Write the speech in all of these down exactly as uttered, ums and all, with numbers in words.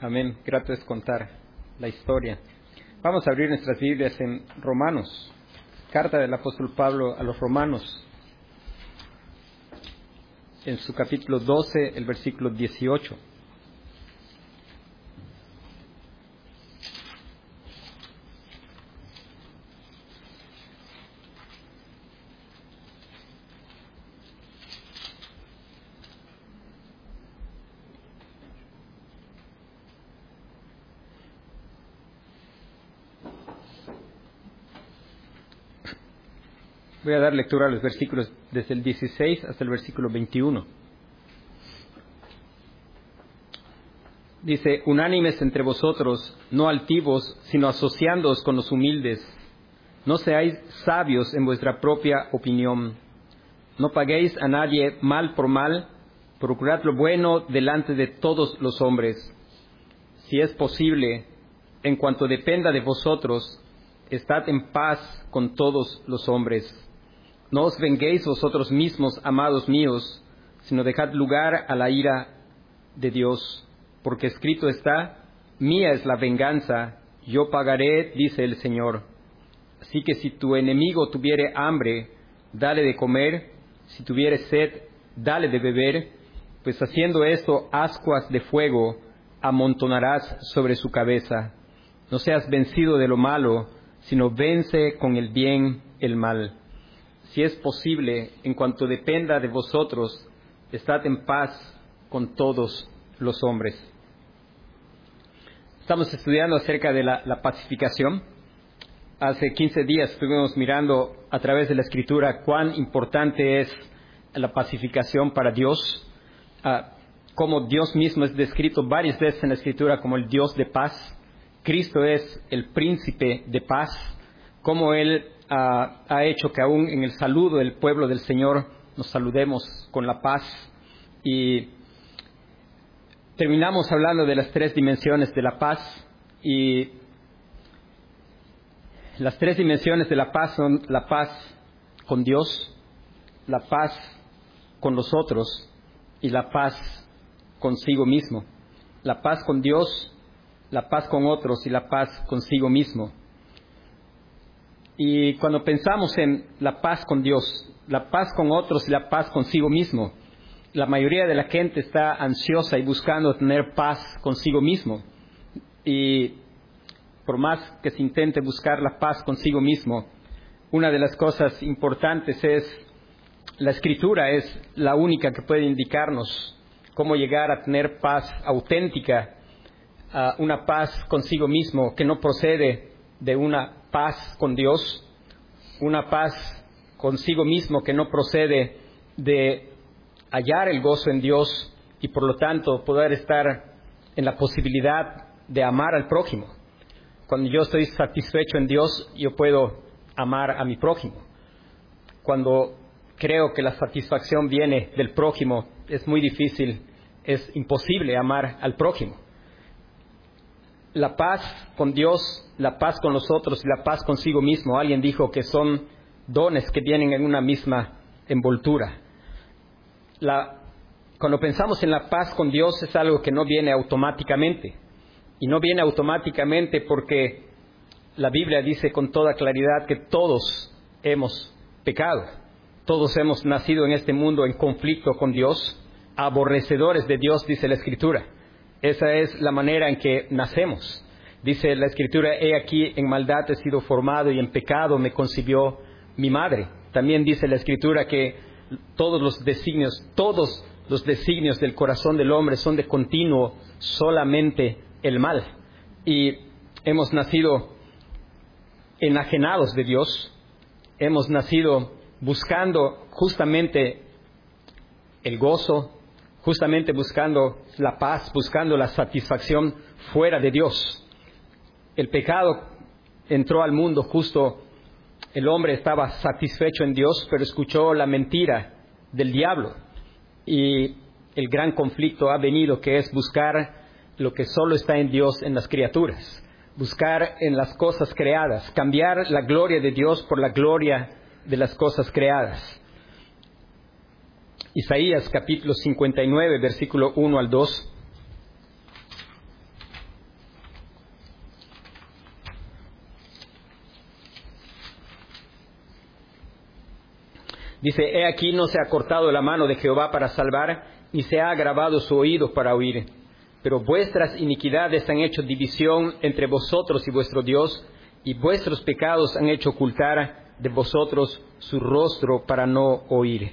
Amén. Grato es contar la historia. Vamos a abrir nuestras Biblias en Romanos. Carta del apóstol Pablo a los Romanos. En su capítulo doce, el versículo dieciocho. Voy a dar lectura a los versículos desde el dieciséis hasta el versículo veintiuno. Dice: unánimes entre vosotros, no altivos, sino asociándoos con los humildes. No seáis sabios en vuestra propia opinión. No paguéis a nadie mal por mal, procurad lo bueno delante de todos los hombres. Si es posible, en cuanto dependa de vosotros, estad en paz con todos los hombres. No os venguéis vosotros mismos, amados míos, sino dejad lugar a la ira de Dios. Porque escrito está: mía es la venganza, yo pagaré, dice el Señor. Así que si tu enemigo tuviere hambre, dale de comer; si tuviere sed, dale de beber, pues haciendo esto, ascuas de fuego amontonarás sobre su cabeza. No seas vencido de lo malo, sino vence con el bien el mal. Si es posible, en cuanto dependa de vosotros, estad en paz con todos los hombres. Estamos estudiando acerca de la, la pacificación. Hace quince días estuvimos mirando a través de la Escritura cuán importante es la pacificación para Dios, uh, cómo Dios mismo es descrito varias veces en la Escritura como el Dios de paz. Cristo es el príncipe de paz, cómo Él uh, ha hecho que aún en el saludo del pueblo del Señor nos saludemos con la paz. Y terminamos hablando de las tres dimensiones de la paz, y las tres dimensiones de la paz son la paz con Dios, la paz con los otros y la paz consigo mismo. La paz con Dios, la paz con otros y la paz consigo mismo. Y cuando pensamos en la paz con Dios, la paz con otros y la paz consigo mismo, la mayoría de la gente está ansiosa y buscando tener paz consigo mismo. Y por más que se intente buscar la paz consigo mismo, una de las cosas importantes es, la Escritura es la única que puede indicarnos cómo llegar a tener paz auténtica, uh, una paz consigo mismo que no procede de una paz con Dios, una paz consigo mismo que no procede de hallar el gozo en Dios y por lo tanto poder estar en la posibilidad de amar al prójimo. Cuando yo estoy satisfecho en Dios, yo puedo amar a mi prójimo. Cuando creo que la satisfacción viene del prójimo, es muy difícil, es imposible amar al prójimo. La paz con Dios, la paz con los otros y la paz consigo mismo, alguien dijo que son dones que vienen en una misma envoltura. La, cuando pensamos en la paz con Dios, es algo que no viene automáticamente. Y no viene automáticamente porque la Biblia dice con toda claridad que todos hemos pecado. Todos hemos nacido en este mundo en conflicto con Dios, aborrecedores de Dios, dice la Escritura. Esa es la manera en que nacemos. Dice la Escritura: he aquí en maldad he sido formado y en pecado me concibió mi madre. También dice la Escritura que todos los designios, todos los designios del corazón del hombre son de continuo solamente el mal. Y hemos nacido enajenados de Dios, hemos nacido buscando justamente el gozo, justamente buscando la paz, buscando la satisfacción fuera de Dios. El pecado entró al mundo justo, el hombre estaba satisfecho en Dios, pero escuchó la mentira del diablo. Y el gran conflicto ha venido, que es buscar lo que solo está en Dios, en las criaturas. Buscar en las cosas creadas, cambiar la gloria de Dios por la gloria de las cosas creadas. Isaías capítulo cincuenta y nueve, versículo uno al dos. Dice, he aquí no se ha cortado la mano de Jehová para salvar, ni se ha agravado su oído para oír. Pero vuestras iniquidades han hecho división entre vosotros y vuestro Dios, y vuestros pecados han hecho ocultar de vosotros su rostro para no oír.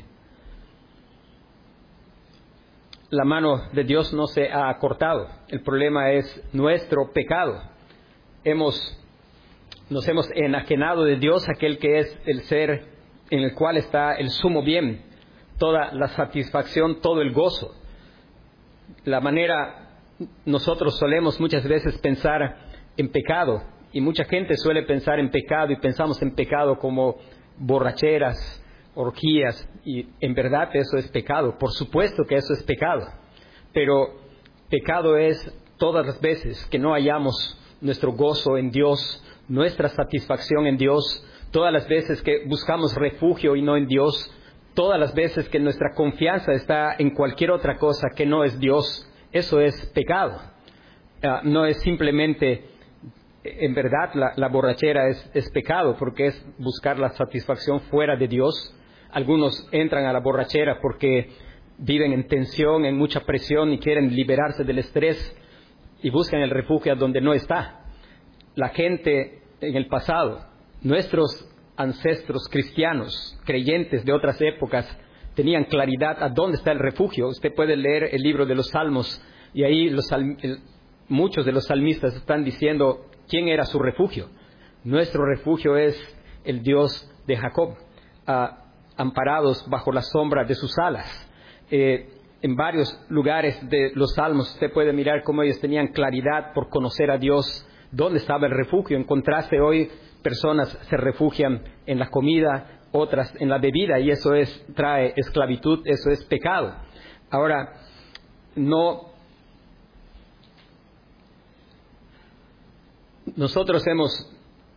La mano de Dios no se ha cortado. El problema es nuestro pecado. Hemos, nos hemos enajenado de Dios, aquel que es el ser en el cual está el sumo bien, toda la satisfacción, todo el gozo. La manera, nosotros solemos muchas veces pensar en pecado, y mucha gente suele pensar en pecado, y pensamos en pecado como borracheras, orgías, y en verdad eso es pecado. Por supuesto que eso es pecado, pero pecado es todas las veces que no hallamos nuestro gozo en Dios, nuestra satisfacción en Dios, todas las veces que buscamos refugio y no en Dios, todas las veces que nuestra confianza está en cualquier otra cosa que no es Dios. Eso es pecado. Uh, no es simplemente, en verdad, la, la borrachera es, es pecado, porque es buscar la satisfacción fuera de Dios. Algunos entran a la borrachera porque viven en tensión, en mucha presión, y quieren liberarse del estrés y buscan el refugio donde no está. La gente en el pasado, nuestros ancestros cristianos, creyentes de otras épocas, tenían claridad a dónde está el refugio. Usted puede leer el libro de los Salmos, y ahí los, muchos de los salmistas están diciendo quién era su refugio. Nuestro refugio es el Dios de Jacob, uh, amparados bajo la sombra de sus alas. Eh, en varios lugares de los Salmos usted puede mirar cómo ellos tenían claridad por conocer a Dios, dónde estaba el refugio. En contraste, hoy personas se refugian en la comida, otras en la bebida, y eso es, trae esclavitud, eso es pecado. Ahora, no, nosotros hemos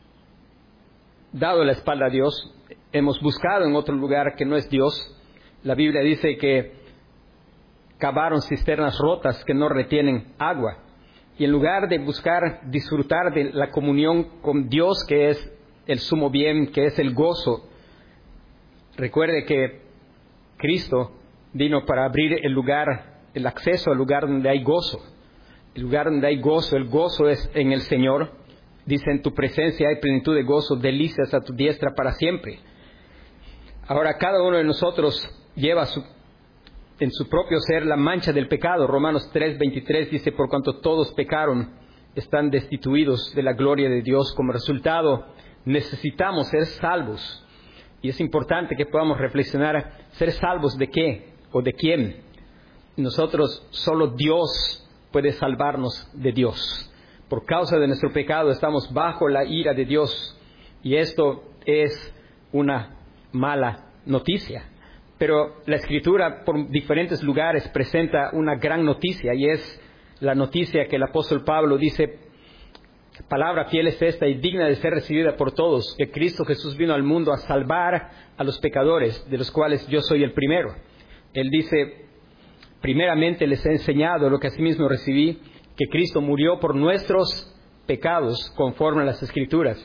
dado la espalda a Dios, hemos buscado en otro lugar que no es Dios. La Biblia dice que cavaron cisternas rotas que no retienen agua, y en lugar de buscar disfrutar de la comunión con Dios, que es el sumo bien, que es el gozo. Recuerde que Cristo vino para abrir el lugar, el acceso al lugar donde hay gozo. El lugar donde hay gozo, el gozo es en el Señor. Dice, en tu presencia hay plenitud de gozo, delicias a tu diestra para siempre. Ahora, cada uno de nosotros lleva su, en su propio ser la mancha del pecado. Romanos tres veintitrés dice, por cuanto todos pecaron, están destituidos de la gloria de Dios. Como resultado, necesitamos ser salvos. Y es importante que podamos reflexionar, ¿ser salvos de qué o de quién? Nosotros, solo Dios puede salvarnos de Dios. Por causa de nuestro pecado estamos bajo la ira de Dios, y esto es una mala noticia. Pero la Escritura por diferentes lugares presenta una gran noticia, y es la noticia que el apóstol Pablo dice, palabra fiel es esta y digna de ser recibida por todos, que Cristo Jesús vino al mundo a salvar a los pecadores, de los cuales yo soy el primero. Él dice, primeramente les he enseñado lo que asimismo recibí, que Cristo murió por nuestros pecados conforme a las Escrituras,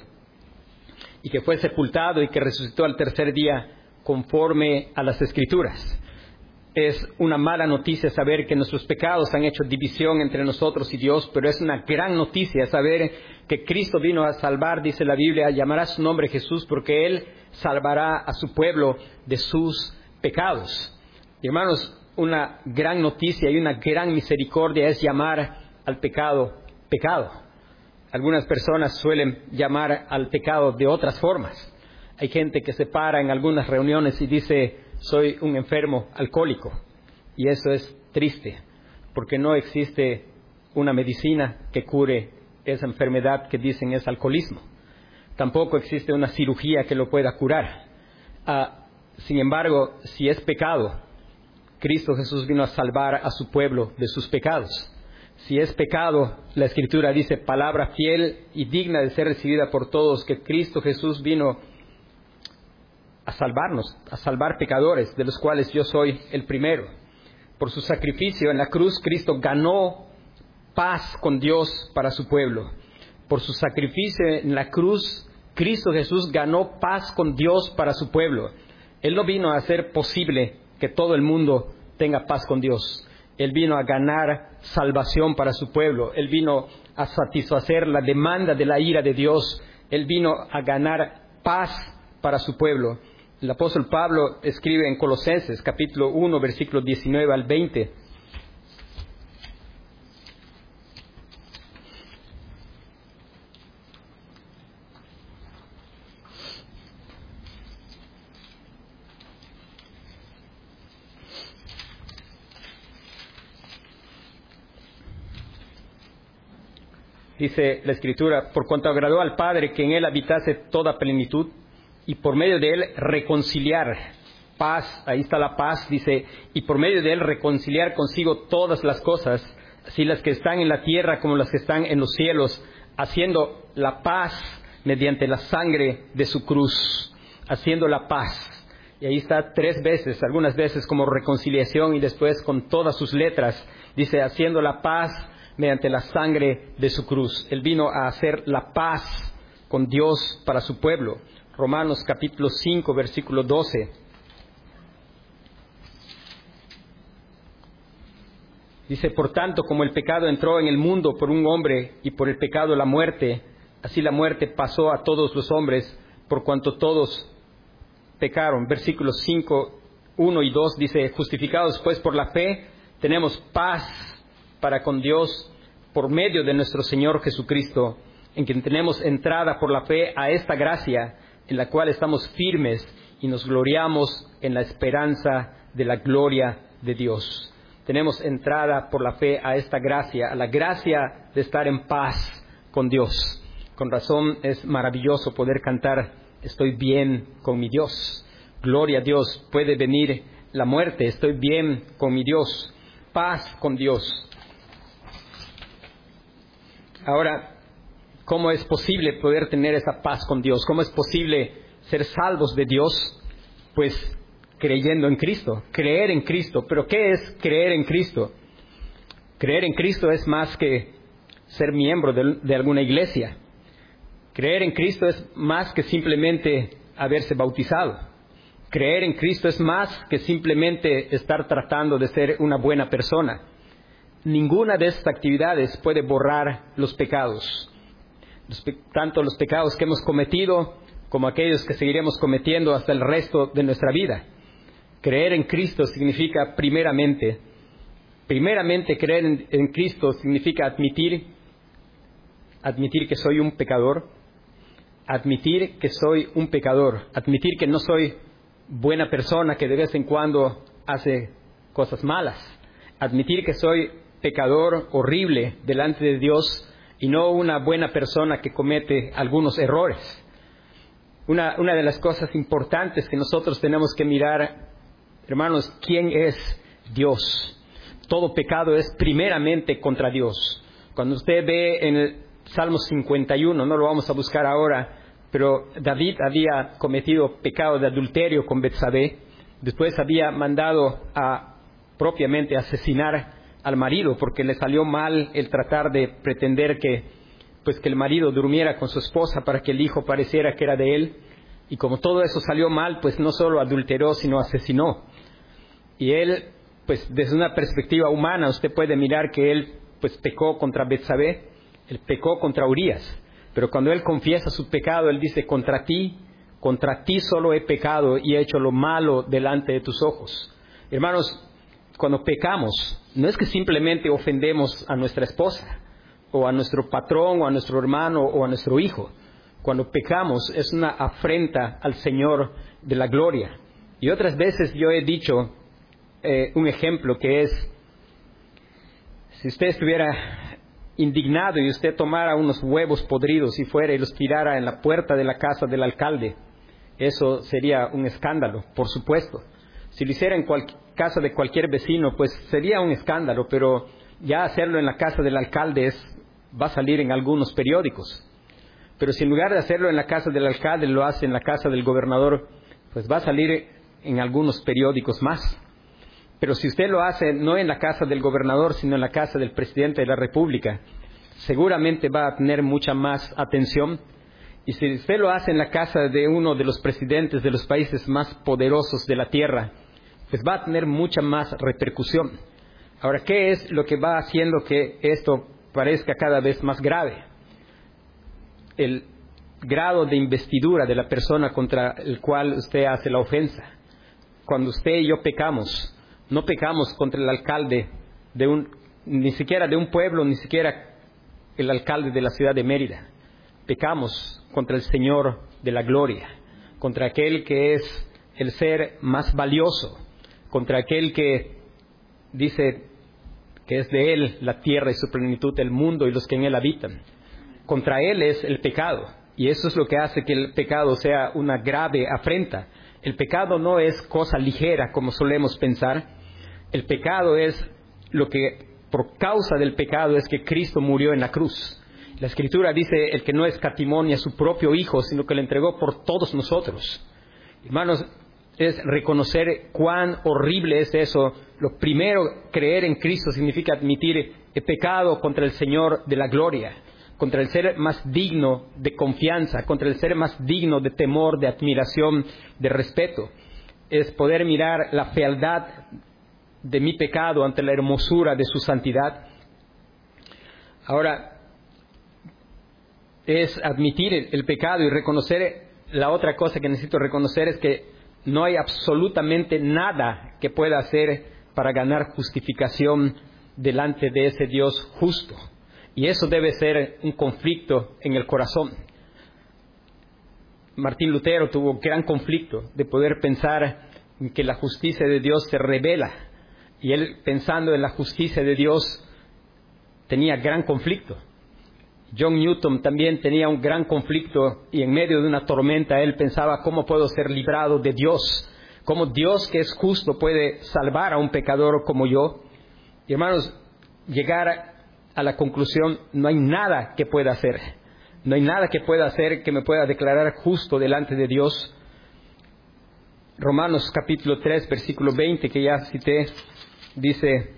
y que fue sepultado y que resucitó al tercer día conforme a las Escrituras. Es una mala noticia saber que nuestros pecados han hecho división entre nosotros y Dios, pero es una gran noticia saber que Cristo vino a salvar, dice la Biblia, llamará su nombre Jesús, porque Él salvará a su pueblo de sus pecados. Y hermanos, una gran noticia y una gran misericordia es llamar al pecado pecado. Algunas personas suelen llamar al pecado de otras formas. Hay gente que se para en algunas reuniones y dice, soy un enfermo alcohólico. Y eso es triste, porque no existe una medicina que cure esa enfermedad que dicen es alcoholismo. Tampoco existe una cirugía que lo pueda curar. Ah, sin embargo, si es pecado, Cristo Jesús vino a salvar a su pueblo de sus pecados. Si es pecado, la Escritura dice, palabra fiel y digna de ser recibida por todos, que Cristo Jesús vino a salvarnos, a salvar pecadores, de los cuales yo soy el primero. Por su sacrificio en la cruz, Cristo ganó paz con Dios para su pueblo. Por su sacrificio en la cruz, Cristo Jesús ganó paz con Dios para su pueblo. Él no vino a hacer posible que todo el mundo tenga paz con Dios. Él vino a ganar salvación para su pueblo. Él vino a satisfacer la demanda de la ira de Dios. Él vino a ganar paz para su pueblo. El apóstol Pablo escribe en Colosenses, capítulo uno, versículos diecinueve al veinte. Dice la Escritura, por cuanto agradó al Padre que en Él habitase toda plenitud, y por medio de Él reconciliar paz, ahí está la paz, dice, y por medio de Él reconciliar consigo todas las cosas, así las que están en la tierra como las que están en los cielos, haciendo la paz mediante la sangre de su cruz, haciendo la paz. Y ahí está tres veces, algunas veces como reconciliación y después con todas sus letras, dice, haciendo la paz mediante la sangre de su cruz. Él vino a hacer la paz con Dios para su pueblo. Romanos capítulo cinco, versículo doce. Dice, por tanto, como el pecado entró en el mundo por un hombre y por el pecado la muerte, así la muerte pasó a todos los hombres por cuanto todos pecaron. Versículos cinco, uno y dos dice, justificados pues por la fe, tenemos paz para con Dios por medio de nuestro Señor Jesucristo, en quien tenemos entrada por la fe a esta gracia, en la cual estamos firmes y nos gloriamos en la esperanza de la gloria de Dios. Tenemos entrada por la fe a esta gracia, a la gracia de estar en paz con Dios. Con razón es maravilloso poder cantar, estoy bien con mi Dios. Gloria a Dios, puede venir la muerte, estoy bien con mi Dios. Paz con Dios. Ahora, ¿cómo es posible poder tener esa paz con Dios? ¿Cómo es posible ser salvos de Dios? Pues creyendo en Cristo, creer en Cristo. ¿Pero qué es creer en Cristo? Creer en Cristo es más que ser miembro de, de alguna iglesia. Creer en Cristo es más que simplemente haberse bautizado. Creer en Cristo es más que simplemente estar tratando de ser una buena persona. Ninguna de estas actividades puede borrar los pecados. Los pe- tanto los pecados que hemos cometido como aquellos que seguiremos cometiendo hasta el resto de nuestra vida. Creer en Cristo significa primeramente, primeramente creer en, en Cristo significa admitir, admitir que soy un pecador, admitir que soy un pecador, admitir que no soy buena persona que de vez en cuando hace cosas malas, admitir que soy pecador horrible delante de Dios y no una buena persona que comete algunos errores. Una, una de las cosas importantes que nosotros tenemos que mirar, hermanos, ¿quién es Dios? Todo pecado es primeramente contra Dios. Cuando usted ve en el Salmo cincuenta y uno, no lo vamos a buscar ahora, pero David había cometido pecado de adulterio con Betsabé, después había mandado a propiamente asesinar al marido porque le salió mal el tratar de pretender que pues que el marido durmiera con su esposa para que el hijo pareciera que era de él, y como todo eso salió mal, pues no solo adulteró sino asesinó. Y él, pues desde una perspectiva humana usted puede mirar que él pues pecó contra Betsabé, él pecó contra Urías, pero cuando él confiesa su pecado, él dice, contra ti, contra ti solo he pecado y he hecho lo malo delante de tus ojos. Hermanos, cuando pecamos, no es que simplemente ofendemos a nuestra esposa, o a nuestro patrón, o a nuestro hermano, o a nuestro hijo. Cuando pecamos es una afrenta al Señor de la gloria. Y otras veces yo he dicho eh, un ejemplo que es, si usted estuviera indignado y usted tomara unos huevos podridos y fuera y los tirara en la puerta de la casa del alcalde, eso sería un escándalo, por supuesto. Si lo hiciera en cual, casa de cualquier vecino, pues sería un escándalo, pero ya hacerlo en la casa del alcalde es, va a salir en algunos periódicos. Pero si en lugar de hacerlo en la casa del alcalde lo hace en la casa del gobernador, pues va a salir en algunos periódicos más. Pero si usted lo hace no en la casa del gobernador, sino en la casa del presidente de la República, seguramente va a tener mucha más atención. Y si usted lo hace en la casa de uno de los presidentes de los países más poderosos de la tierra, pues va a tener mucha más repercusión. Ahora, ¿qué es lo que va haciendo que esto parezca cada vez más grave? El grado de investidura de la persona contra el cual usted hace la ofensa. Cuando usted y yo pecamos, no pecamos contra el alcalde de un, ni siquiera de un pueblo, ni siquiera el alcalde de la ciudad de Mérida. Pecamos contra el Señor de la gloria, contra aquel que es el ser más valioso, contra aquel que dice que es de Él la tierra y su plenitud, el mundo y los que en Él habitan. Contra Él es el pecado, y eso es lo que hace que el pecado sea una grave afrenta. El pecado no es cosa ligera como solemos pensar. El pecado es lo que, por causa del pecado, es que Cristo murió en la cruz. La Escritura dice, el que no escatimó ni a su propio Hijo, sino que lo entregó por todos nosotros. Hermanos, es reconocer cuán horrible es eso. Lo primero, creer en Cristo significa admitir el pecado contra el Señor de la gloria, contra el ser más digno de confianza, contra el ser más digno de temor, de admiración, de respeto. Es poder mirar la fealdad de mi pecado ante la hermosura de su santidad. Ahora, es admitir el, el pecado y reconocer. La otra cosa que necesito reconocer es que no hay absolutamente nada que pueda hacer para ganar justificación delante de ese Dios justo. Y eso debe ser un conflicto en el corazón. Martín Lutero tuvo un gran conflicto de poder pensar en que la justicia de Dios se revela. Y él, pensando en la justicia de Dios, tenía gran conflicto. John Newton también tenía un gran conflicto y en medio de una tormenta él pensaba, ¿cómo puedo ser librado de Dios? ¿Cómo Dios, que es justo, puede salvar a un pecador como yo? Y hermanos, llegar a la conclusión, no hay nada que pueda hacer. No hay nada que pueda hacer que me pueda declarar justo delante de Dios. Romanos capítulo tres, versículo veinte, que ya cité, dice: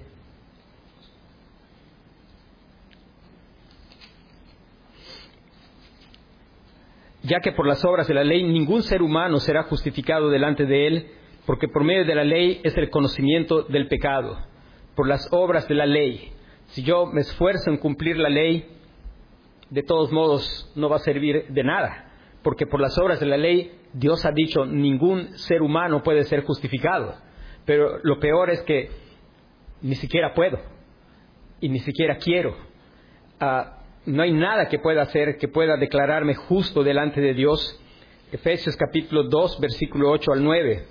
ya que por las obras de la ley ningún ser humano será justificado delante de él, porque por medio de la ley es el conocimiento del pecado. Por las obras de la ley. Si yo me esfuerzo en cumplir la ley, de todos modos no va a servir de nada, porque por las obras de la ley Dios ha dicho ningún ser humano puede ser justificado. Pero lo peor es que ni siquiera puedo y ni siquiera quiero. Uh, no hay nada que pueda hacer que pueda declararme justo delante de Dios. Efesios capítulo dos, versículo ocho al nueve.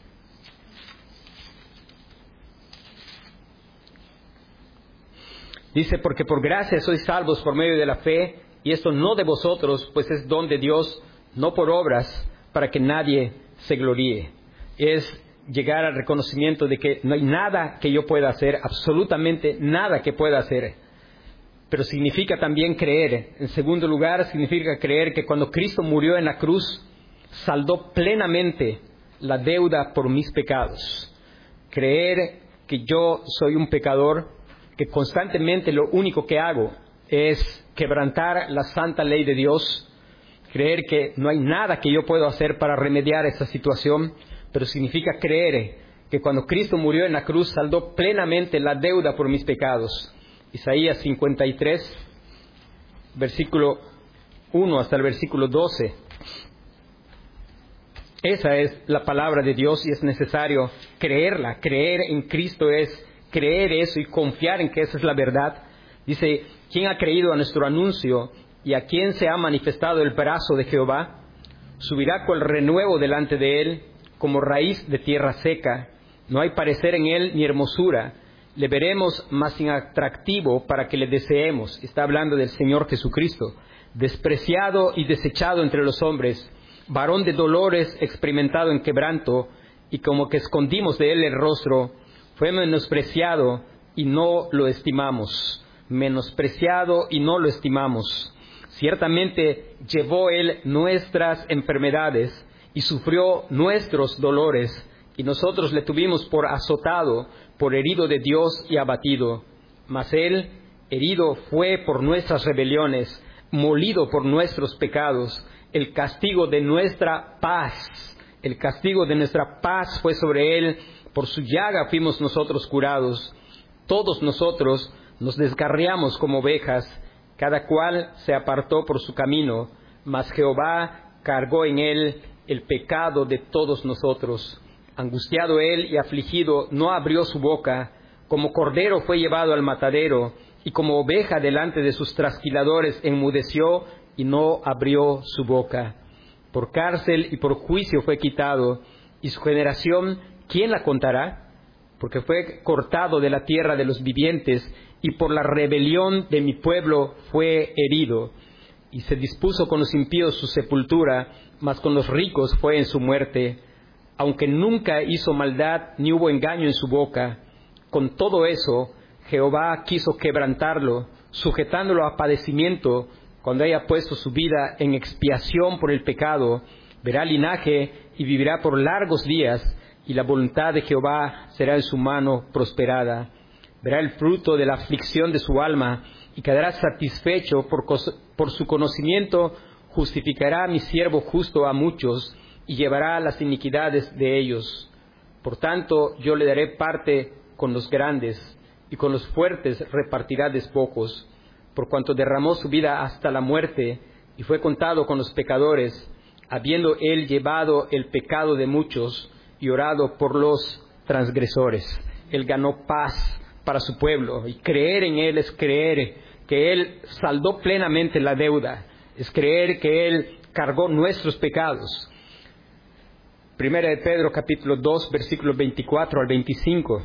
Dice: porque por gracia sois salvos por medio de la fe, y esto no de vosotros, pues es don de Dios, no por obras, para que nadie se gloríe. Es llegar al reconocimiento de que no hay nada que yo pueda hacer, absolutamente nada que pueda hacer. Pero significa también creer. En segundo lugar, significa creer que cuando Cristo murió en la cruz, saldó plenamente la deuda por mis pecados. Creer que yo soy un pecador, que constantemente lo único que hago es quebrantar la santa ley de Dios. Creer que no hay nada que yo pueda hacer para remediar esta situación, pero significa creer que cuando Cristo murió en la cruz, saldó plenamente la deuda por mis pecados. Isaías cincuenta y tres, versículo uno hasta el versículo doce. Esa es la palabra de Dios y es necesario creerla. Creer en Cristo es creer eso y confiar en que esa es la verdad. Dice: ¿quién ha creído a nuestro anuncio y a quién se ha manifestado el brazo de Jehová? Subirá con renuevo delante de él, como raíz de tierra seca. No hay parecer en él ni hermosura. Le veremos más inatractivo para que le deseemos. Está hablando del Señor Jesucristo. Despreciado y desechado entre los hombres, varón de dolores, experimentado en quebranto, y como que escondimos de él el rostro. Fue menospreciado y no lo estimamos. Menospreciado y no lo estimamos. Ciertamente llevó él nuestras enfermedades y sufrió nuestros dolores, y nosotros le tuvimos por azotado, por herido de Dios y abatido. Mas él herido fue por nuestras rebeliones, molido por nuestros pecados, el castigo de nuestra paz, el castigo de nuestra paz fue sobre él, por su llaga fuimos nosotros curados. Todos nosotros nos descarriamos como ovejas, cada cual se apartó por su camino, mas Jehová cargó en él el pecado de todos nosotros. Angustiado él y afligido, no abrió su boca. Como cordero fue llevado al matadero, y como oveja delante de sus trasquiladores enmudeció y no abrió su boca. Por cárcel y por juicio fue quitado, y su generación, ¿quién la contará? Porque fue cortado de la tierra de los vivientes, y por la rebelión de mi pueblo fue herido. Y se dispuso con los impíos su sepultura, mas con los ricos fue en su muerte. Aunque nunca hizo maldad, ni hubo engaño en su boca. Con todo eso, Jehová quiso quebrantarlo, sujetándolo a padecimiento, cuando haya puesto su vida en expiación por el pecado. Verá linaje y vivirá por largos días, y la voluntad de Jehová será en su mano prosperada. Verá el fruto de la aflicción de su alma, y quedará satisfecho por, por su conocimiento. Justificará a mi siervo justo a muchos, y llevará las iniquidades de ellos. Por tanto, yo le daré parte con los grandes, y con los fuertes repartirá despojos, por cuanto derramó su vida hasta la muerte, y fue contado con los pecadores, habiendo él llevado el pecado de muchos, y orado por los transgresores. Él ganó paz para su pueblo, y creer en él es creer que él saldó plenamente la deuda, es creer que él cargó nuestros pecados. Primera de Pedro, capítulo dos, versículos veinticuatro al veinticinco.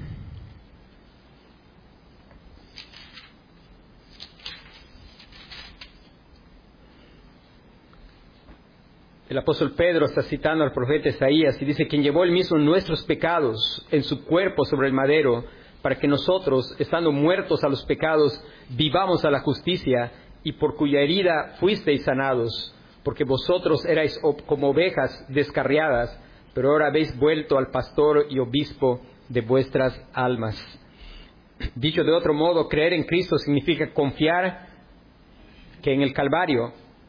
El apóstol Pedro está citando al profeta Isaías y dice: quien llevó él mismo nuestros pecados en su cuerpo sobre el madero, para que nosotros, estando muertos a los pecados, vivamos a la justicia, y por cuya herida fuisteis sanados. Porque vosotros erais como ovejas descarriadas, pero ahora habéis vuelto al pastor y obispo de vuestras almas. Dicho de otro modo, creer en Cristo significa confiar que en el Calvario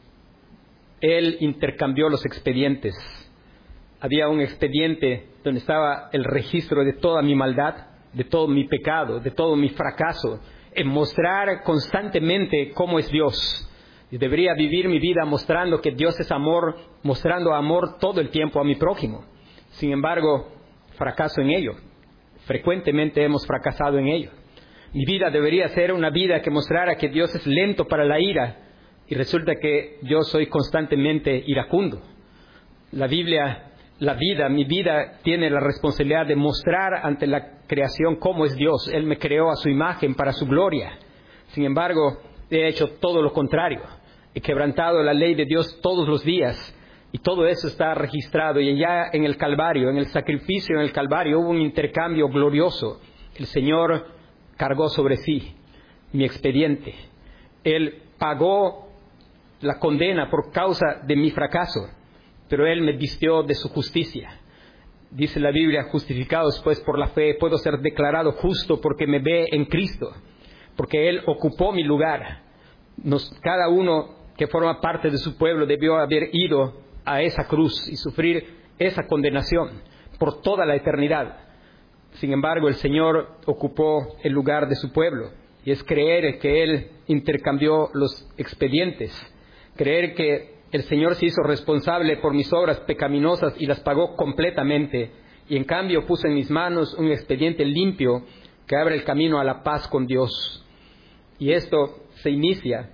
Él intercambió los expedientes. Había un expediente donde estaba el registro de toda mi maldad, de todo mi pecado, de todo mi fracaso, en mostrar constantemente cómo es Dios. Y debería vivir mi vida mostrando que Dios es amor, mostrando amor todo el tiempo a mi prójimo. Sin embargo, fracaso en ello. Frecuentemente hemos fracasado en ello. Mi vida debería ser una vida que mostrara que Dios es lento para la ira, y resulta que yo soy constantemente iracundo. La Biblia, la vida, mi vida tiene la responsabilidad de mostrar ante la creación cómo es Dios. Él me creó a su imagen para su gloria. Sin embargo, he hecho todo lo contrario. He quebrantado la ley de Dios todos los días, y todo eso está registrado. Y ya en el Calvario, en el sacrificio en el Calvario, hubo un intercambio glorioso. El Señor cargó sobre sí mi expediente. Él pagó la condena por causa de mi fracaso, pero Él me vistió de su justicia. Dice la Biblia: justificados pues por la fe, puedo ser declarado justo porque me ve en Cristo, porque Él ocupó mi lugar. Nos, cada uno que forma parte de su pueblo debió haber ido a esa cruz y sufrir esa condenación por toda la eternidad. Sin embargo, el Señor ocupó el lugar de su pueblo, y es creer que Él intercambió los expedientes, creer que el Señor se hizo responsable por mis obras pecaminosas y las pagó completamente, y en cambio puso en mis manos un expediente limpio que abre el camino a la paz con Dios. Y esto se inicia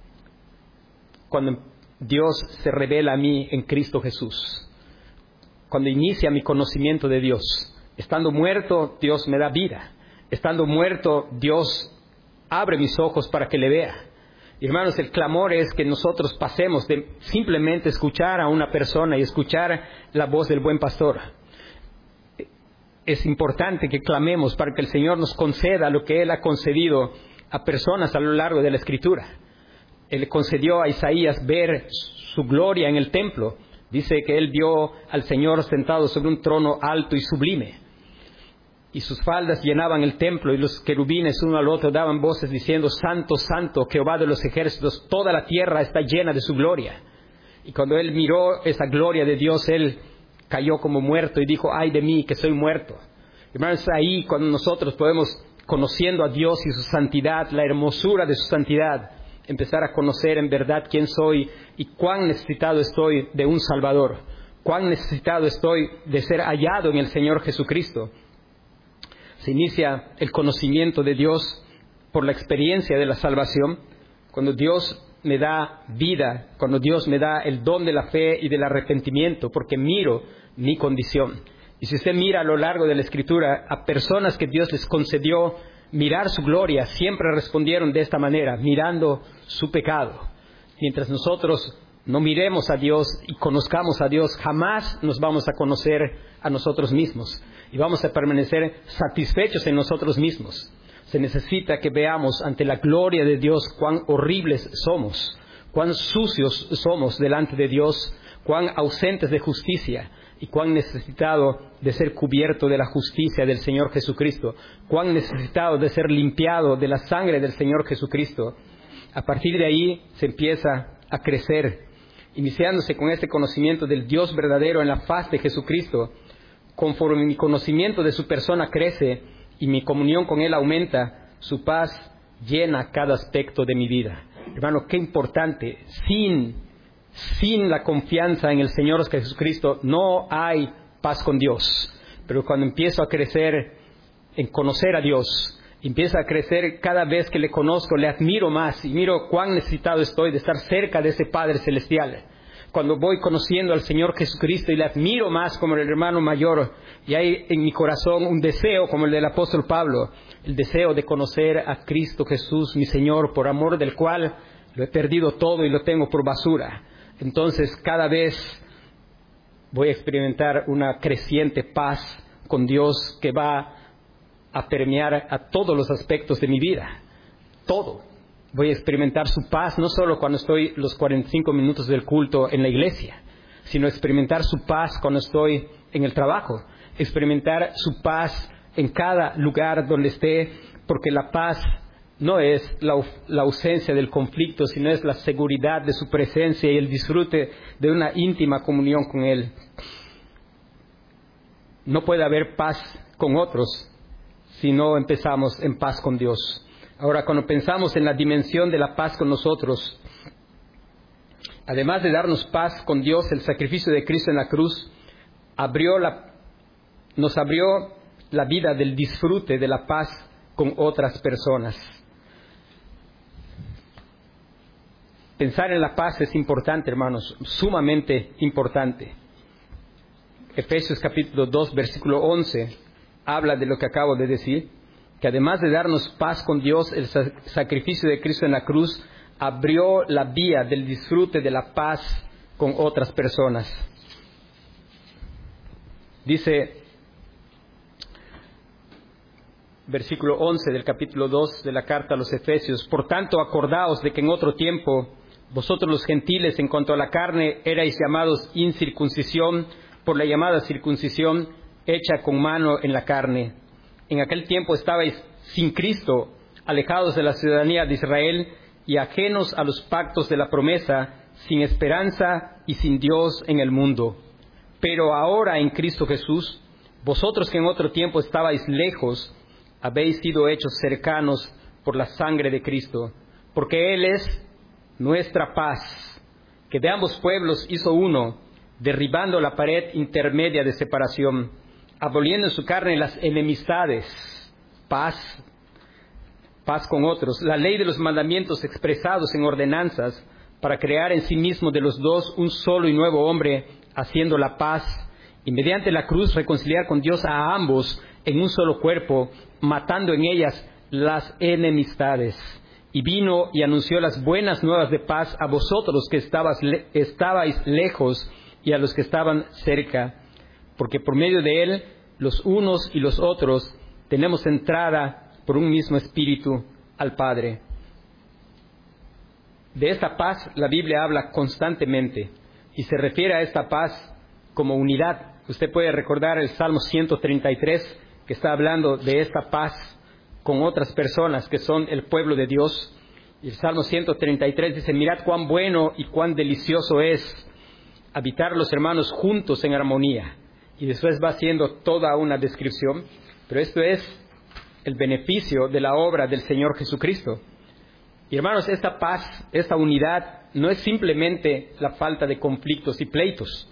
cuando Dios se revela a mí en Cristo Jesús, cuando inicia mi conocimiento de Dios. Estando muerto, Dios me da vida. Estando muerto, Dios abre mis ojos para que le vea. Y hermanos, el clamor es que nosotros pasemos de simplemente escuchar a una persona y escuchar la voz del buen pastor. Es importante que clamemos para que el Señor nos conceda lo que Él ha concedido a personas a lo largo de la Escritura. Él concedió a Isaías ver su gloria en el templo. Dice que él vio al Señor sentado sobre un trono alto y sublime. y sus faldas llenaban el templo, y los querubines uno al otro daban voces diciendo: Santo, Santo, Jehová de los ejércitos, toda la tierra está llena de su gloria. Y cuando él miró esa gloria de Dios, él cayó como muerto y dijo: ay de mí, que soy muerto. Hermanos, ahí cuando nosotros podemos, conociendo a Dios y su santidad, la hermosura de su santidad, empezar a conocer en verdad quién soy y cuán necesitado estoy de un Salvador, cuán necesitado estoy de ser hallado en el Señor Jesucristo. Se inicia el conocimiento de Dios por la experiencia de la salvación, cuando Dios me da vida, cuando Dios me da el don de la fe y del arrepentimiento, porque miro mi condición. Y si usted mira a lo largo de la Escritura, a personas que Dios les concedió mirar su gloria, siempre respondieron de esta manera, mirando su pecado. Mientras nosotros no miremos a Dios y conozcamos a Dios, jamás nos vamos a conocer a nosotros mismos y vamos a permanecer satisfechos en nosotros mismos. Se necesita que veamos ante la gloria de Dios cuán horribles somos, cuán sucios somos delante de Dios, cuán ausentes de justicia y cuán necesitado de ser cubierto de la justicia del Señor Jesucristo, cuán necesitado de ser limpiado de la sangre del Señor Jesucristo. A partir de ahí se empieza a crecer, iniciándose con este conocimiento del Dios verdadero en la faz de Jesucristo. Conforme mi conocimiento de su persona crece y mi comunión con Él aumenta, su paz llena cada aspecto de mi vida. Hermano, qué importante. Sin, sin la confianza en el Señor Jesucristo no hay paz con Dios. Pero cuando empiezo a crecer en conocer a Dios, empiezo a crecer cada vez que le conozco, le admiro más y miro cuán necesitado estoy de estar cerca de ese Padre Celestial. Cuando voy conociendo al Señor Jesucristo y le admiro más como el hermano mayor, y hay en mi corazón un deseo como el del apóstol Pablo, el deseo de conocer a Cristo Jesús, mi Señor, por amor del cual lo he perdido todo y lo tengo por basura. Entonces cada vez voy a experimentar una creciente paz con Dios que va a permear a todos los aspectos de mi vida, todo. Voy a experimentar su paz no solo cuando estoy los cuarenta y cinco minutos del culto en la iglesia, sino experimentar su paz cuando estoy en el trabajo, experimentar su paz en cada lugar donde esté, porque la paz no es la, la ausencia del conflicto, sino es la seguridad de su presencia y el disfrute de una íntima comunión con Él. No puede haber paz con otros si no empezamos en paz con Dios. Ahora, cuando pensamos en la dimensión de la paz con nosotros, además de darnos paz con Dios, el sacrificio de Cristo en la cruz abrió la, nos abrió la vida del disfrute de la paz con otras personas. Pensar en la paz es importante, hermanos, sumamente importante. Efesios capítulo dos, versículo once, habla de lo que acabo de decir, que además de darnos paz con Dios, el sacrificio de Cristo en la cruz abrió la vía del disfrute de la paz con otras personas. Dice, versículo once del capítulo dos de la carta a los Efesios: por tanto, acordaos de que en otro tiempo vosotros los gentiles, en cuanto a la carne, erais llamados incircuncisión por la llamada circuncisión hecha con mano en la carne. En aquel tiempo estabais sin Cristo, alejados de la ciudadanía de Israel y ajenos a los pactos de la promesa, sin esperanza y sin Dios en el mundo. Pero ahora en Cristo Jesús, vosotros que en otro tiempo estabais lejos, habéis sido hechos cercanos por la sangre de Cristo, porque Él es nuestra paz, que de ambos pueblos hizo uno, derribando la pared intermedia de separación, aboliendo en su carne las enemistades, paz, paz con otros, la ley de los mandamientos expresados en ordenanzas, para crear en sí mismo de los dos un solo y nuevo hombre, haciendo la paz, y mediante la cruz reconciliar con Dios a ambos en un solo cuerpo, matando en ellas las enemistades. Y vino y anunció las buenas nuevas de paz a vosotros que estabais, estabais lejos y a los que estaban cerca, porque por medio de Él, los unos y los otros, tenemos entrada por un mismo espíritu al Padre. De esta paz la Biblia habla constantemente y se refiere a esta paz como unidad. Usted puede recordar el Salmo ciento treinta y tres, que está hablando de esta paz con otras personas que son el pueblo de Dios. Y el Salmo ciento treinta y tres dice, mirad cuán bueno y cuán delicioso es habitar los hermanos juntos en armonía. Y después va haciendo toda una descripción, pero esto es el beneficio de la obra del Señor Jesucristo. Y hermanos, esta paz, esta unidad, no es simplemente la falta de conflictos y pleitos.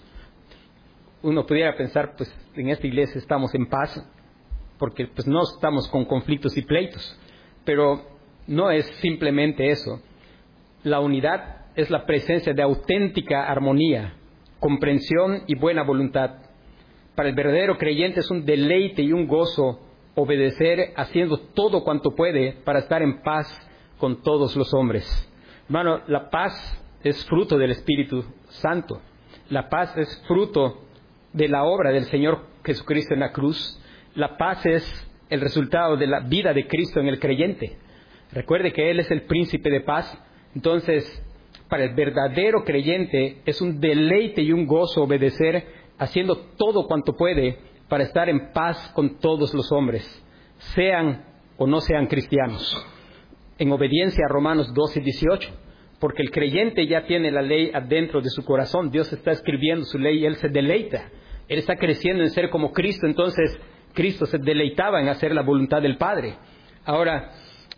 Uno pudiera pensar, pues en esta iglesia estamos en paz, porque pues no estamos con conflictos y pleitos. Pero no es simplemente eso. La unidad es la presencia de auténtica armonía, comprensión y buena voluntad. Para el verdadero creyente es un deleite y un gozo obedecer haciendo todo cuanto puede para estar en paz con todos los hombres. Hermano, la paz es fruto del Espíritu Santo. La paz es fruto de la obra del Señor Jesucristo en la cruz. La paz es el resultado de la vida de Cristo en el creyente. Recuerde que Él es el príncipe de paz. Entonces, para el verdadero creyente es un deleite y un gozo obedecer haciendo todo cuanto puede para estar en paz con todos los hombres, sean o no sean cristianos. En obediencia a Romanos doce, dieciocho, porque el creyente ya tiene la ley adentro de su corazón. Dios está escribiendo su ley y Él se deleita. Él está creciendo en ser como Cristo, entonces Cristo se deleitaba en hacer la voluntad del Padre. Ahora,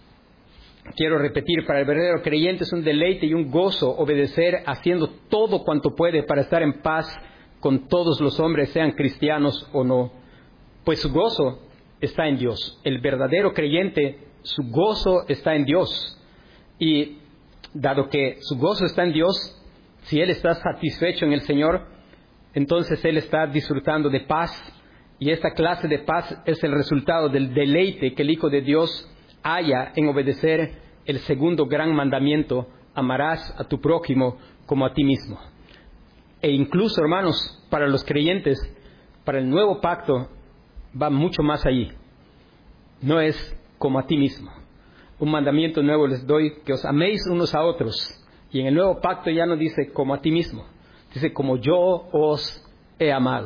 quiero repetir, para el verdadero creyente es un deleite y un gozo obedecer haciendo todo cuanto puede para estar en paz con todos los hombres, sean cristianos o no. Pues su gozo está en Dios. El verdadero creyente, su gozo está en Dios. Y dado que su gozo está en Dios, si él está satisfecho en el Señor, entonces él está disfrutando de paz. Y esta clase de paz es el resultado del deleite que el Hijo de Dios haya en obedecer el segundo gran mandamiento: amarás a tu prójimo como a ti mismo. E incluso, hermanos, para los creyentes, para el nuevo pacto, va mucho más allí. No es como a ti mismo. Un mandamiento nuevo les doy, que os améis unos a otros. Y en el nuevo pacto ya no dice como a ti mismo, dice como yo os he amado.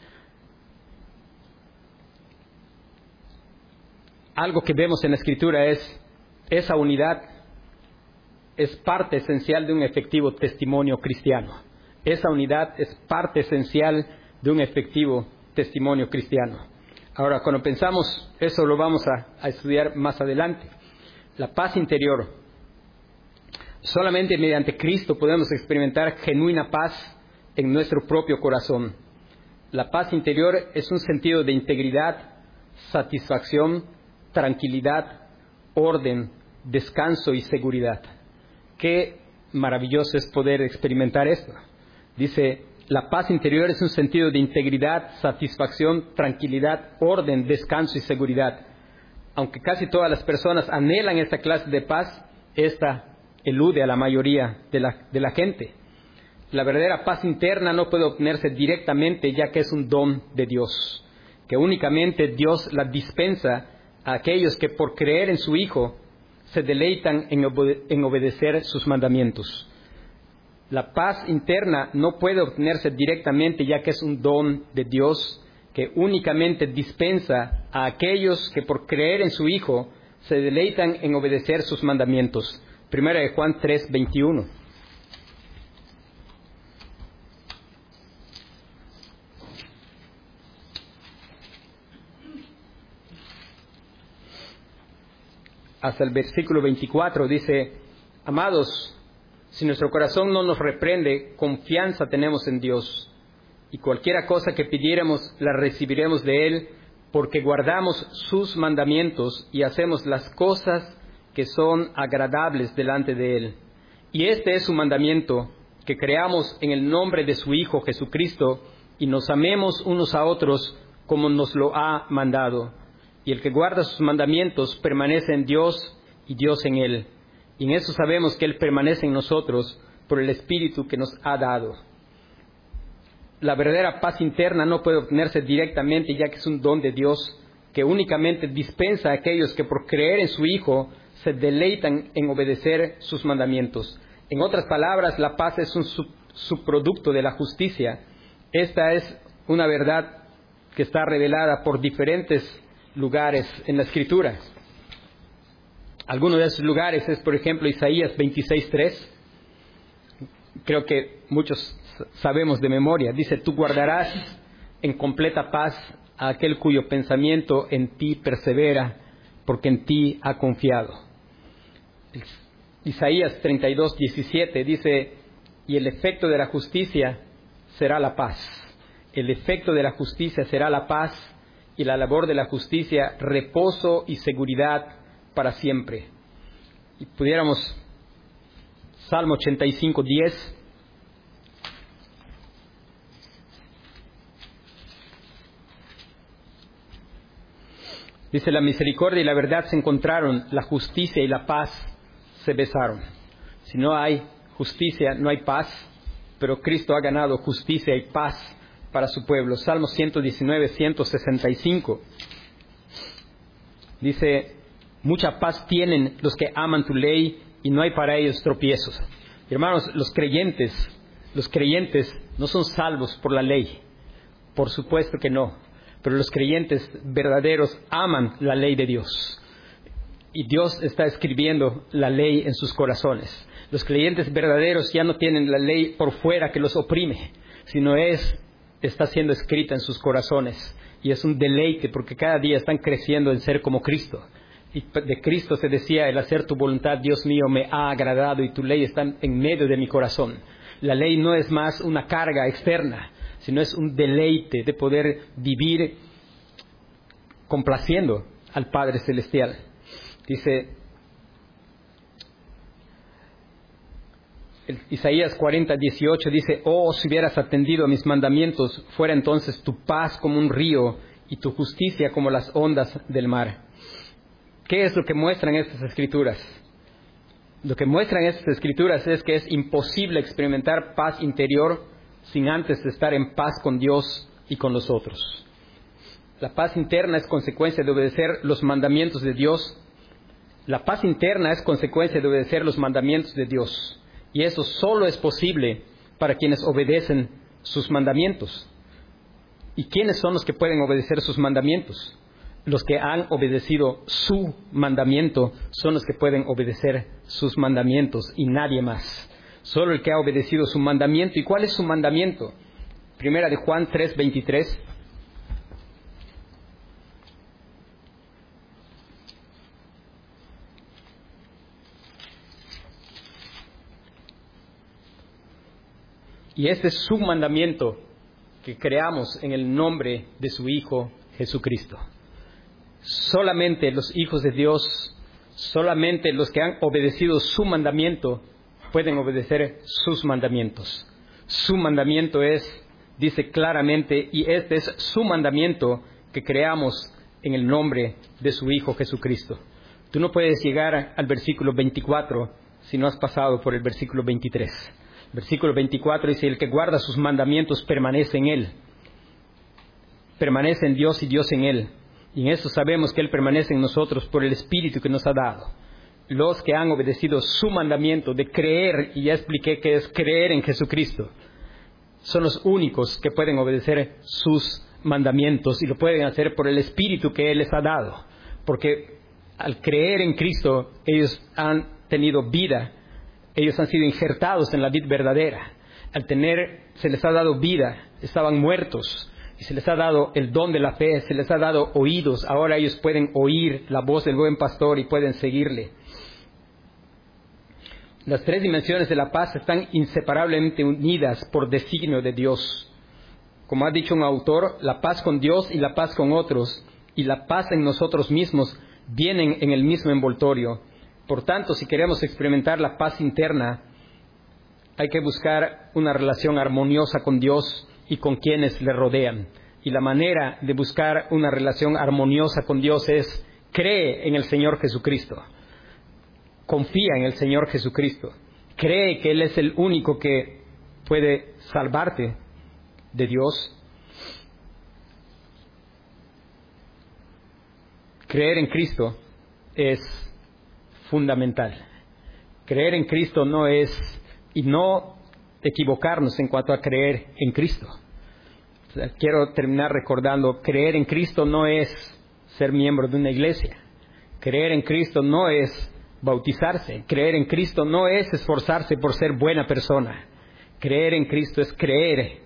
Algo que vemos en la Escritura es, esa unidad es parte esencial de un efectivo testimonio cristiano. Esa unidad es parte esencial de un efectivo testimonio cristiano. Ahora, cuando pensamos, eso lo vamos a, a estudiar más adelante. La paz interior. Solamente mediante Cristo podemos experimentar genuina paz en nuestro propio corazón. La paz interior es un sentido de integridad, satisfacción, tranquilidad, orden, descanso y seguridad. Qué maravilloso es poder experimentar esto. Dice, la paz interior es un sentido de integridad, satisfacción, tranquilidad, orden, descanso y seguridad. Aunque casi todas las personas anhelan esta clase de paz, esta elude a la mayoría de la, de la gente. La verdadera paz interna no puede obtenerse directamente, ya que es un don de Dios, que únicamente Dios la dispensa a aquellos que por creer en su Hijo se deleitan en, obede- en obedecer sus mandamientos. La paz interna no puede obtenerse directamente, ya que es un don de Dios que únicamente dispensa a aquellos que por creer en su Hijo se deleitan en obedecer sus mandamientos. Primera de Juan tres, veintiuno. Hasta el versículo veinticuatro dice, amados, si nuestro corazón no nos reprende, confianza tenemos en Dios. Y cualquiera cosa que pidiéramos, la recibiremos de Él, porque guardamos sus mandamientos y hacemos las cosas que son agradables delante de Él. Y este es su mandamiento, que creamos en el nombre de su Hijo Jesucristo y nos amemos unos a otros como nos lo ha mandado. Y el que guarda sus mandamientos permanece en Dios y Dios en Él. Y en eso sabemos que Él permanece en nosotros por el Espíritu que nos ha dado. La verdadera paz interna no puede obtenerse directamente, ya que es un don de Dios que únicamente dispensa a aquellos que por creer en su Hijo se deleitan en obedecer sus mandamientos. En otras palabras, la paz es un sub- subproducto de la justicia. Esta es una verdad que está revelada por diferentes lugares en la Escritura. Alguno de esos lugares es, por ejemplo, Isaías veintiséis tres. Creo que muchos sabemos de memoria. Dice, tú guardarás en completa paz a aquel cuyo pensamiento en ti persevera, porque en ti ha confiado. Isaías treinta y dos diecisiete dice, y el efecto de la justicia será la paz. El efecto de la justicia será la paz, y la labor de la justicia, reposo y seguridad para siempre. Y pudiéramos, Salmo ochenta y cinco diez. Dice, la misericordia y la verdad se encontraron, la justicia y la paz se besaron. Si no hay justicia, no hay paz, pero Cristo ha ganado justicia y paz para su pueblo. Salmo ciento diecinueve, ciento sesenta y cinco. Dice, mucha paz tienen los que aman tu ley y no hay para ellos tropiezos. Hermanos, los creyentes, los creyentes no son salvos por la ley. Por supuesto que no. Pero los creyentes verdaderos aman la ley de Dios. Y Dios está escribiendo la ley en sus corazones. Los creyentes verdaderos ya no tienen la ley por fuera que los oprime, sino es, está siendo escrita en sus corazones. Y es un deleite porque cada día están creciendo en ser como Cristo. Y de Cristo se decía, el hacer tu voluntad, Dios mío, me ha agradado y tu ley está en medio de mi corazón. La ley no es más una carga externa, sino es un deleite de poder vivir complaciendo al Padre Celestial. Dice el Isaías cuarenta dieciocho, dice, oh, si hubieras atendido a mis mandamientos, fuera entonces tu paz como un río y tu justicia como las ondas del mar. ¿Qué es lo que muestran estas escrituras? Lo que muestran estas escrituras es que es imposible experimentar paz interior sin antes estar en paz con Dios y con los otros. La paz interna es consecuencia de obedecer los mandamientos de Dios. La paz interna es consecuencia de obedecer los mandamientos de Dios. Y eso solo es posible para quienes obedecen sus mandamientos. ¿Y quiénes son los que pueden obedecer sus mandamientos? Los que han obedecido su mandamiento son los que pueden obedecer sus mandamientos y nadie más. Solo el que ha obedecido su mandamiento. ¿Y cuál es su mandamiento? Primera de Juan tres veintitrés. Y este es su mandamiento, que creamos en el nombre de su Hijo Jesucristo. Solamente los hijos de Dios, solamente los que han obedecido su mandamiento, pueden obedecer sus mandamientos. Su mandamiento es, dice claramente, y este es su mandamiento, que creamos en el nombre de su Hijo Jesucristo. Tú no puedes llegar al versículo veinticuatro si no has pasado por el versículo veintitrés. Versículo veinticuatro dice, el que guarda sus mandamientos permanece en Él. Permanece en Dios y Dios en Él. Y en eso sabemos que Él permanece en nosotros por el Espíritu que nos ha dado. Los que han obedecido su mandamiento de creer, y ya expliqué que es creer en Jesucristo, son los únicos que pueden obedecer sus mandamientos y lo pueden hacer por el Espíritu que Él les ha dado. Porque al creer en Cristo, ellos han tenido vida. Ellos han sido injertados en la vid verdadera. Al tener, se les ha dado vida, estaban muertos, y se les ha dado el don de la fe, se les ha dado oídos. Ahora ellos pueden oír la voz del buen pastor y pueden seguirle. Las tres dimensiones de la paz están inseparablemente unidas por designio de Dios. Como ha dicho un autor, la paz con Dios y la paz con otros, y la paz en nosotros mismos, vienen en el mismo envoltorio. Por tanto, si queremos experimentar la paz interna, hay que buscar una relación armoniosa con Dios y con quienes le rodean. Y la manera de buscar una relación armoniosa con Dios es: cree en el Señor Jesucristo. Confía en el Señor Jesucristo. Cree que Él es el único que puede salvarte de Dios. Creer en Cristo es fundamental. Creer en Cristo no es, y no equivocarnos en cuanto a creer en Cristo. O sea, quiero terminar recordando, creer en Cristo no es ser miembro de una iglesia. Creer en Cristo no es bautizarse. Creer en Cristo no es esforzarse por ser buena persona. Creer en Cristo es creer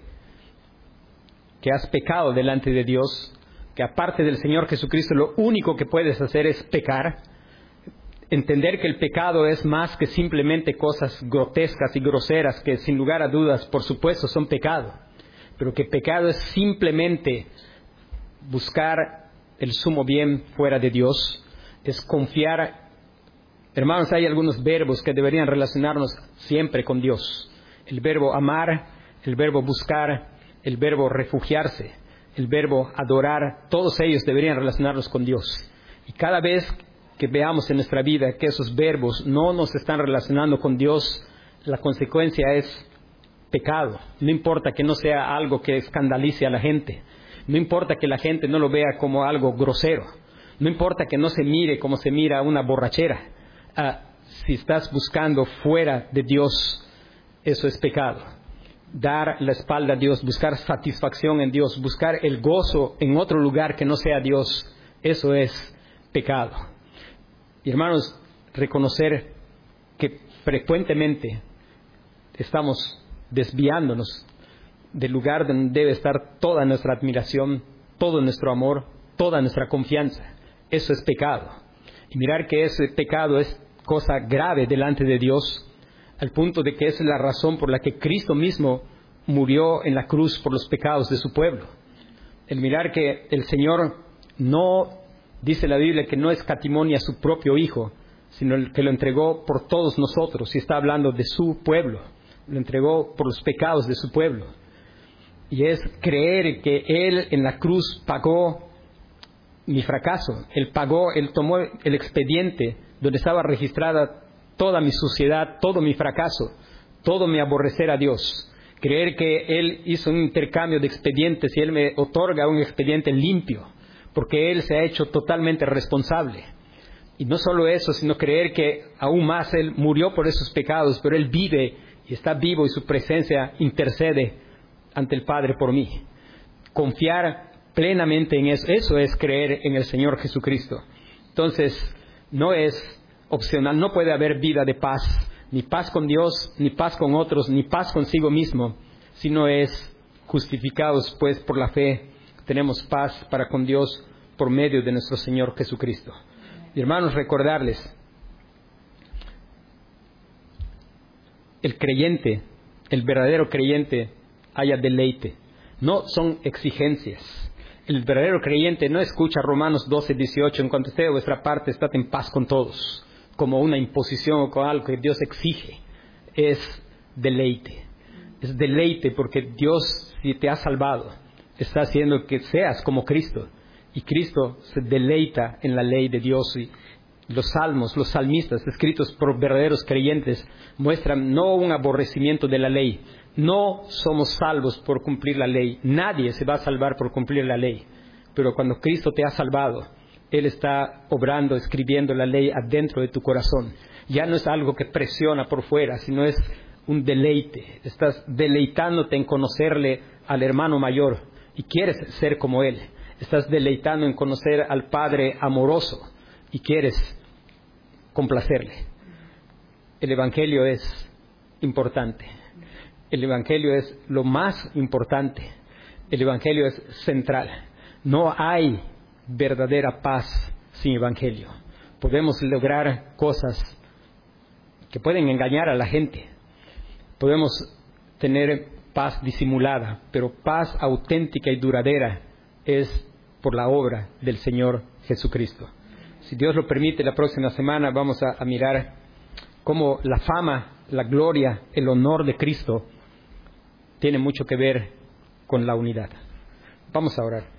que has pecado delante de Dios, que aparte del Señor Jesucristo lo único que puedes hacer es pecar. Entender que el pecado es más que simplemente cosas grotescas y groseras que sin lugar a dudas, por supuesto, son pecado. Pero que pecado es simplemente buscar el sumo bien fuera de Dios, es confiar. Hermanos, hay algunos verbos que deberían relacionarnos siempre con Dios. El verbo amar, el verbo buscar, el verbo refugiarse, el verbo adorar, todos ellos deberían relacionarnos con Dios. Y cada vez que veamos en nuestra vida que esos verbos no nos están relacionando con Dios, la consecuencia es pecado. No importa que no sea algo que escandalice a la gente, no importa que la gente no lo vea como algo grosero, no importa que no se mire como se mira una borrachera. Ah, si estás buscando fuera de Dios, eso es pecado. Dar la espalda a Dios, buscar satisfacción en Dios, buscar el gozo en otro lugar que no sea Dios, eso es pecado. Y hermanos, reconocer que frecuentemente estamos desviándonos del lugar donde debe estar toda nuestra admiración, todo nuestro amor, toda nuestra confianza. Eso es pecado. Y mirar que ese pecado es cosa grave delante de Dios, al punto de que esa es la razón por la que Cristo mismo murió en la cruz por los pecados de su pueblo. El mirar que el Señor no, dice la Biblia, que no escatimó a su propio Hijo, sino que lo entregó por todos nosotros, y está hablando de su pueblo, lo entregó por los pecados de su pueblo. Y es creer que Él en la cruz pagó mi fracaso, Él pagó, Él tomó el expediente donde estaba registrada toda mi suciedad, todo mi fracaso, todo mi aborrecer a Dios. Creer que Él hizo un intercambio de expedientes y Él me otorga un expediente limpio, porque Él se ha hecho totalmente responsable. Y no solo eso, sino creer que aún más Él murió por esos pecados, pero Él vive y está vivo y su presencia intercede ante el Padre por mí. Confiar plenamente en eso, eso es creer en el Señor Jesucristo. Entonces, no es opcional, no puede haber vida de paz, ni paz con Dios, ni paz con otros, ni paz consigo mismo, si no es justificados pues por la fe, tenemos paz para con Dios por medio de nuestro Señor Jesucristo. Y hermanos, recordarles, el creyente, el verdadero creyente, haya deleite, no son exigencias. El verdadero creyente no escucha Romanos doce, dieciocho, en cuanto esté de vuestra parte, estad en paz con todos, como una imposición o con algo que Dios exige. Es deleite. Es deleite porque Dios, si te ha salvado, está haciendo que seas como Cristo. Y Cristo se deleita en la ley de Dios. Y los salmos, los salmistas, escritos por verdaderos creyentes, muestran no un aborrecimiento de la ley. No somos salvos por cumplir la ley. Nadie se va a salvar por cumplir la ley. Pero cuando Cristo te ha salvado, Él está obrando, escribiendo la ley adentro de tu corazón. Ya no es algo que presiona por fuera, sino es un deleite. Estás deleitándote en conocerle al hermano mayor y quieres ser como Él. Estás deleitando en conocer al Padre amoroso y quieres complacerle. El Evangelio es importante. El Evangelio es lo más importante. El Evangelio es central. No hay verdadera paz sin Evangelio. Podemos lograr cosas que pueden engañar a la gente. Podemos tener paz disimulada, pero paz auténtica y duradera es por la obra del Señor Jesucristo. Si Dios lo permite, la próxima semana vamos a, a mirar cómo la fama, la gloria, el honor de Cristo tiene mucho que ver con la unidad. Vamos a orar.